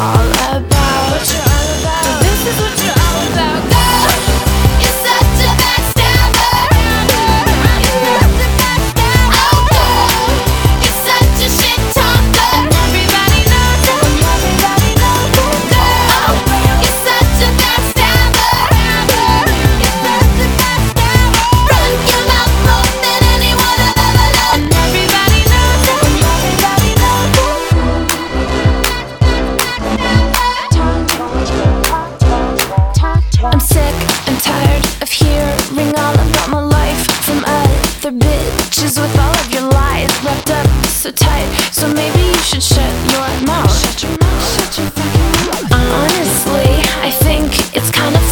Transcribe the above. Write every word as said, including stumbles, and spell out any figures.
all about. What you're all about. This is what you're all about. Girl, you're such a backstabber. You're such a backstabber. Oh, girl, you're such a shit talker. Everybody knows it. Everybody knows it. Girl, you're such a backstabber. You're such a backstabber. Run your mouth more than anyone I've ever loved. And everybody knows it. Everybody knows it. I'm sick and tired of hearing all about my life from other bitches with all of your lies wrapped up so tight. So maybe you should shut your mouth. Shut your mouth. Shut your fucking mouth. Honestly, I think it's kind of